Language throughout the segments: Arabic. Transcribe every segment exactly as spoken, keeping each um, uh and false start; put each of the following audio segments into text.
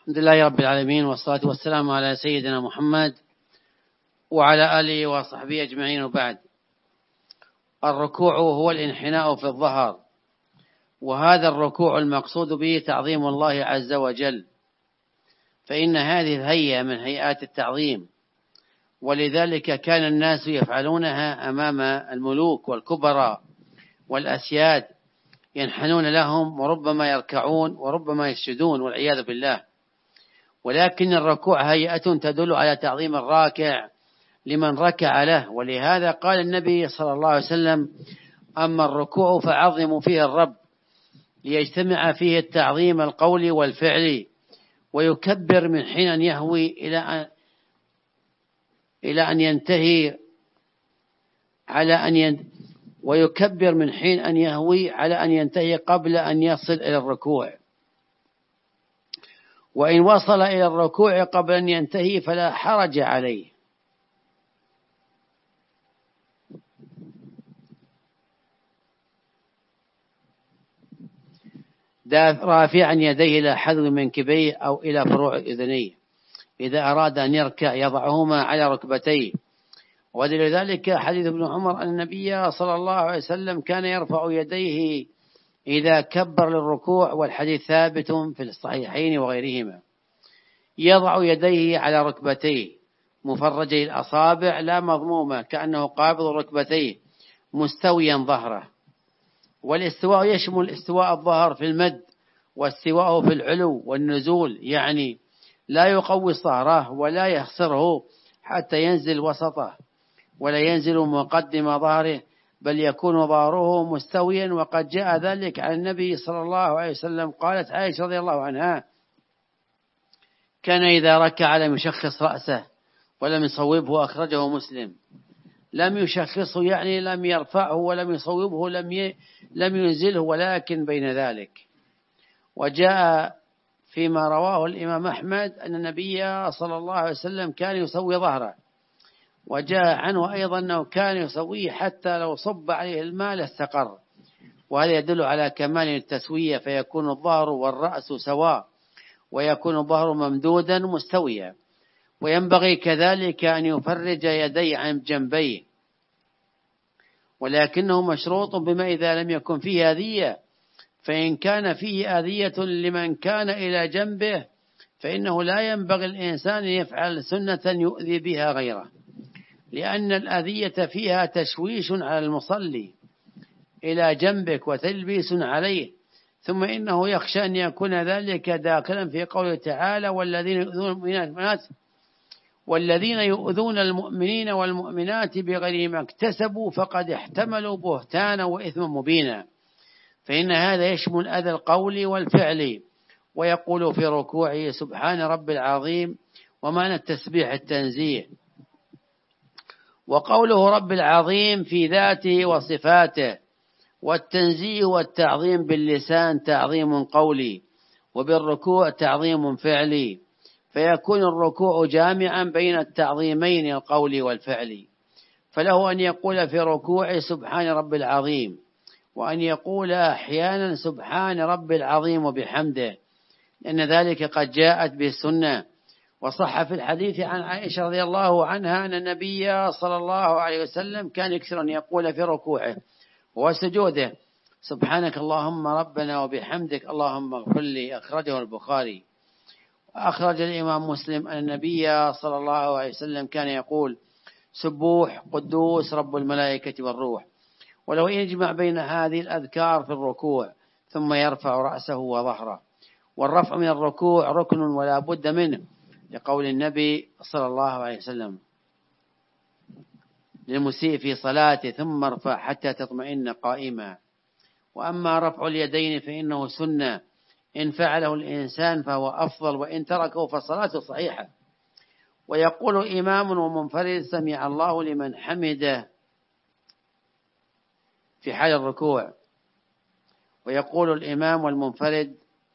الحمد لله رب العالمين، والصلاة والسلام على سيدنا محمد وعلى آله وصحبه أجمعين، وبعد. الركوع هو الانحناء في الظهر، وهذا الركوع المقصود به تعظيم الله عز وجل، فإن هذه الهيئة من هيئات التعظيم، ولذلك كان الناس يفعلونها أمام الملوك والكبراء والأسياد، ينحنون لهم وربما يركعون وربما يسجدون والعياذ بالله. ولكن الركوع هيئة تدل على تعظيم الراكع لمن ركع له، ولهذا قال النبي صلى الله عليه وسلم: أما الركوع فعظموا فيه الرب، ليجتمع فيه التعظيم القولي والفعلي، ويكبر من حين أن يهوي إلى أن إلى أن ينتهي على أن ين... ويكبر من حين أن يهوي على أن ينتهي قبل أن يصل إلى الركوع، وإن وصل إلى الركوع قبل أن ينتهي فلا حرج عليه. رافعا يديه إلى حذو منكبيه أو إلى فروع أذنيه، إذا أراد أن يركع يضعهما على ركبتيه. ودليل ذلك حديث ابن عمر أن النبي صلى الله عليه وسلم كان يرفع يديه إذا كبر للركوع، والحديث ثابت في الصحيحين وغيرهما. يضع يديه على ركبتيه مفرجي الأصابع لا مضمومة، كأنه قابض ركبتيه مستويا ظهره. والاستواء يشمل استواء الظهر في المد، واستواءه في العلو والنزول، يعني لا يقوي ظهره ولا يخسره حتى ينزل وسطه، ولا ينزل مقدم ظهره، بل يكون ظهره مستويا. وقد جاء ذلك عن النبي صلى الله عليه وسلم. قالت عائشة رضي الله عنها: كان إذا ركع لم يشخص رأسه ولم يصوبه، أخرجه مسلم. لم يشخصه يعني لم يرفعه ولم يصوبه، لم ي... لم ينزله، ولكن بين ذلك. وجاء فيما رواه الإمام أحمد أن النبي صلى الله عليه وسلم كان يسوي ظهره، وجاء عنه أيضا أنه كان يسويه حتى لو صب عليه الماء لاستقر، وهذا يدل على كمال التسوية، فيكون الظهر والرأس سواء، ويكون الظهر ممدودا مستويا. وينبغي كذلك أن يفرج يديه عن جنبيه، ولكنه مشروط بما إذا لم يكن فيه أذية، فإن كان فيه أذية لمن كان إلى جنبه فإنه لا ينبغي الإنسان أن يفعل سنة يؤذي بها غيره، لأن الأذية فيها تشويش على المصلي إلى جنبك وتلبيس عليه. ثم إنه يخشى أن يكون ذلك داخلا في قوله تعالى: والذين يؤذون المؤمنات والذين يؤذون المؤمنين والمؤمنات بغير ما اكتسبوا فقد احتملوا بهتانا وإثما مبينا. فإن هذا يشمل أذى القول والفعل. ويقول في ركوعه: سبحان رب العظيم، ومعنى التسبيح التنزيه. وقوله رب العظيم في ذاته وصفاته، والتنزيه والتعظيم باللسان تعظيم قولي، وبالركوع تعظيم فعلي، فيكون الركوع جامعا بين التعظيمين القولي والفعلي. فله أن يقول في ركوعه سبحان رب العظيم، وأن يقول أحيانا سبحان رب العظيم وبحمده، لأن ذلك قد جاءت بالسنة. وصح في الحديث عن عائشة رضي الله عنها أن النبي صلى الله عليه وسلم كان يكثر أن يقول في ركوعه وسجوده: سبحانك اللهم ربنا وبحمدك اللهم اغفر لي. أخرجه البخاري. أخرج الإمام مسلم أن النبي صلى الله عليه وسلم كان يقول: سبوح قدوس رب الملائكة والروح. ولو يجمع بين هذه الأذكار في الركوع ثم يرفع رأسه وظهره. والرفع من الركوع ركن ولا بد منه، لقول النبي صلى الله عليه وسلم للمسيء في صلاته: ثم ارفع حتى تطمئن قائما. وأما رفع اليدين فإنه سنة، إن فعله الإنسان فهو أفضل، وإن تركه فصلاته صحيحة. ويقول إمام ومنفرد: سمع الله لمن حمده في حال الركوع. ويقول الإمام والمنفرد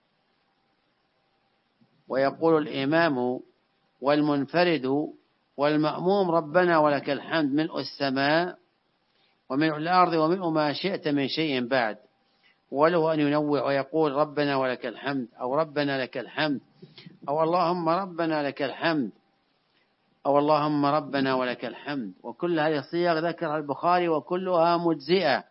ويقول الإمام والمنفرد والمأموم: ربنا ولك الحمد ملء السماء وملء الأرض وملء ما شئت من شيء بعد. وله أن ينوع ويقول ربنا ولك الحمد، أو ربنا لك الحمد، أو اللهم ربنا لك الحمد، أو اللهم ربنا ولك الحمد. وكل هذه الصيغ ذكرها البخاري وكلها مجزئة،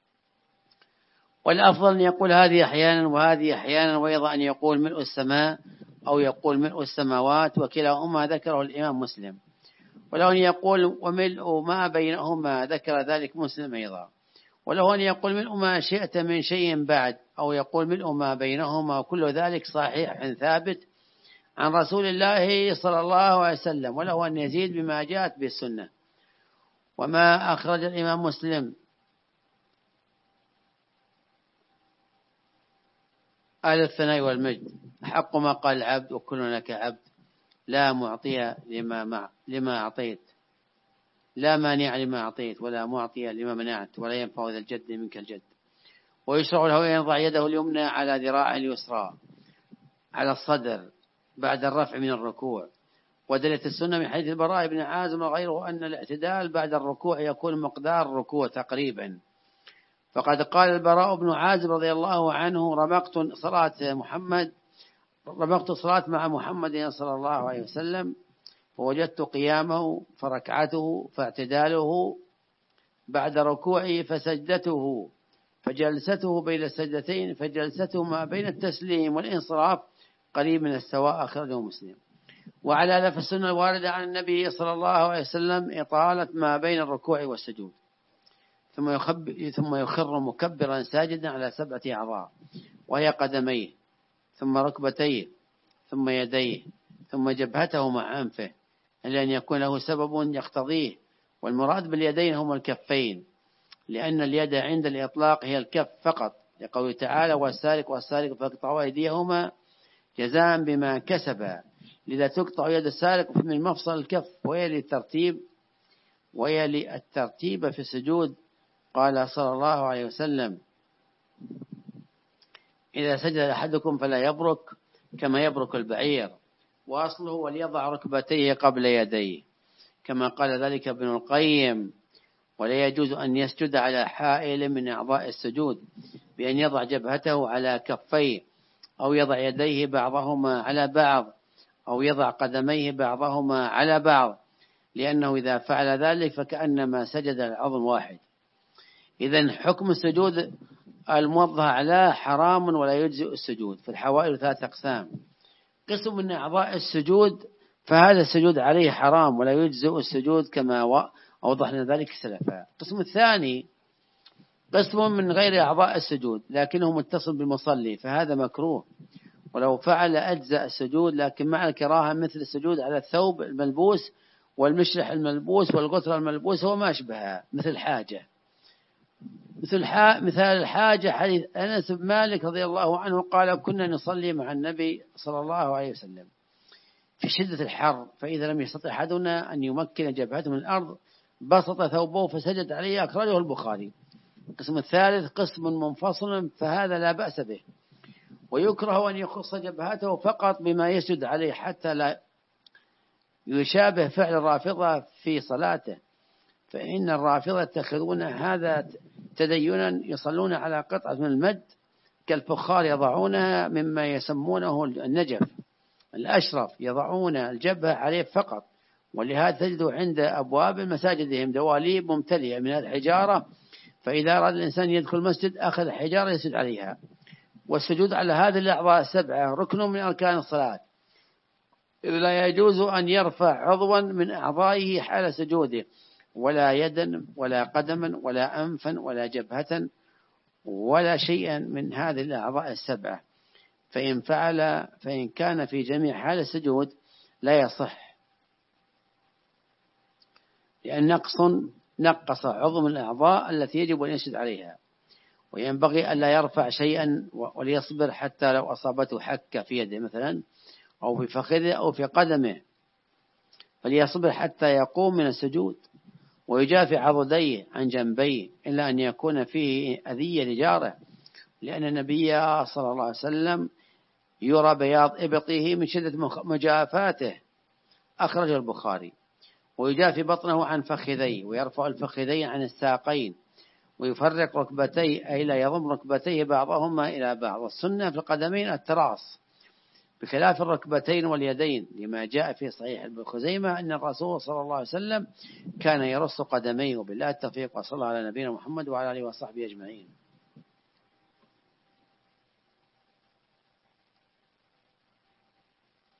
والأفضل أن يقول هذه أحيانا وهذه أحيانا، وأيضا أن يقول ملء السماء أو يقول ملء السماوات، وكلاهما ذكره الإمام مسلم. ولو أن يقول وملء ما بينهما ذكر ذلك مسلم أيضا. ولو أن يقول ملء ما شئت من شيء بعد، أو يقول ملء ما بينهما، كل ذلك صحيح ثابت عن رسول الله صلى الله عليه وسلم. وله أن يزيد بما جاءت بالسنة. وما أخرج الإمام مسلم أهل الثناء والمجد حق ما قال العبد وكلنا لك عبد، لا معطي لما, مع لما أعطيت، لا مانع لما أعطيت، ولا معطي لما منعت، ولا ينفع ذا الجد منك الجد. ويشرع له أن يضع يده اليمنى على ذراعه اليسرى على الصدر بعد الرفع من الركوع. ودلت السنة من حديث البراء بن عازم وغيره أن الاعتدال بعد الركوع يكون مقدار الركوع تقريبا. فقد قال البراء بن عازم رضي الله عنه رمقت صلاة محمد رمقت صلاة مع محمد صلى الله عليه وسلم، فوجدت قيامه فركعته فاعتداله بعد ركوعه فسجدته فجلسته بين السجدتين فجلسته ما بين التسليم والانصراف قريب من السواء. أخرجه مسلم. وعلى لف السنة الواردة عن النبي صلى الله عليه وسلم إطالة ما بين الركوع والسجود، ثم يخب ثم يخر مكبرا ساجدا على سبعة أعضاء، وهي قدميه، ثم ركبتيه، ثم يديه، ثم جبهته مع أنفه، إلا أن يكون له سبب يقتضيه. والمراد باليدين هم الكفين، لأن اليد عند الإطلاق هي الكف فقط، لقوله تعالى والسارق والسارق فاقطعوا أيديهما جزاء بما كسبا، لذا تقطع يد السارق من مفصل الكف. ويلي الترتيب ويلي الترتيب في السجود. قال صلى الله عليه وسلم إذا سجد أحدكم فلا يبرك كما يبرك البعير، وأصله وليضع ركبتيه قبل يديه، كما قال ذلك ابن القيم. ولا يجوز أن يسجد على حائل من أعضاء السجود بأن يضع جبهته على كفيه، أو يضع يديه بعضهما على بعض، أو يضع قدميه بعضهما على بعض، لأنه إذا فعل ذلك فكأنما سجد العظم واحد. إذن حكم السجود الموضح على حرام ولا يجزئ السجود. في الحوائل ثلاث أقسام: قسم من أعضاء السجود فهذا السجود عليه حرام ولا يجزئ السجود كما أوضحنا ذلك سلفا. القسم الثاني قسم من غير أعضاء السجود لكنه متصل بالمصلي، فهذا مكروه، ولو فعل أجزاء السجود، لكن مع الكراهة، مثل السجود على الثوب الملبوس والمشرح الملبوس والغترة الملبوس وما أشبهها، مثل حاجة مثل مثال الحاجة حديث أنس بن مالك رضي الله عنه قال كنا نصلي مع النبي صلى الله عليه وسلم في شدة الحر، فإذا لم يستطع أحدنا أن يمكن جبهته من الأرض بسط ثوبه فسجد عليه. أخرجه البخاري. القسم الثالث قسم منفصل، فهذا لا بأس به، ويكره أن يخص جبهته فقط بما يسجد عليه حتى لا يشابه فعل الرافضة في صلاته، فإن الرافضة يتخذون هذا تدينا، يصلون على قطعة من المد كالفخار يضعونها مما يسمونه النجف الأشرف، يضعون الجبهة عليه فقط. ولهذا تجد عند أبواب مساجدهم دواليب ممتلئة من الحجارة، فإذا أراد الإنسان يدخل المسجد أخذ الحجارة يسجد عليها. والسجود على هذه الأعضاء السبعة ركن من أركان الصلاة، إذ لا يجوز أن يرفع عضوا من أعضائه حال سجوده، ولا يدا ولا قدما ولا أنفا ولا جبهة ولا شيئا من هذه الأعضاء السبعة، فإن فعل فإن كان في جميع حال السجود لا يصح، لأن نقص نقص عضو من الأعضاء التي يجب أن يسجد عليها. وينبغي ألا يرفع شيئا وليصبر حتى لو أصابته حكة في يده مثلا أو في فخذه أو في قدمه، فليصبر حتى يقوم من السجود ويجافي عضديه عن جنبيه، إلا أن يكون فيه أذية لجاره، لأن النبي صلى الله عليه وسلم يرى بياض إبطه من شدة مجافاته. أخرج البخاري. ويجافي بطنه عن فخذيه، ويرفع الفخذين عن الساقين، ويفرق ركبتيه أي لا يضم ركبتيه بعضهما إلى بعض. والسنة في القدمين التراص بخلاف الركبتين واليدين، لما جاء في صحيح ابن خزيمة أن الرسول صلى الله عليه وسلم كان يرص قدميه. وبالله التوفيق، وصلى الله على نبينا محمد وعلى آله وصحبه أجمعين.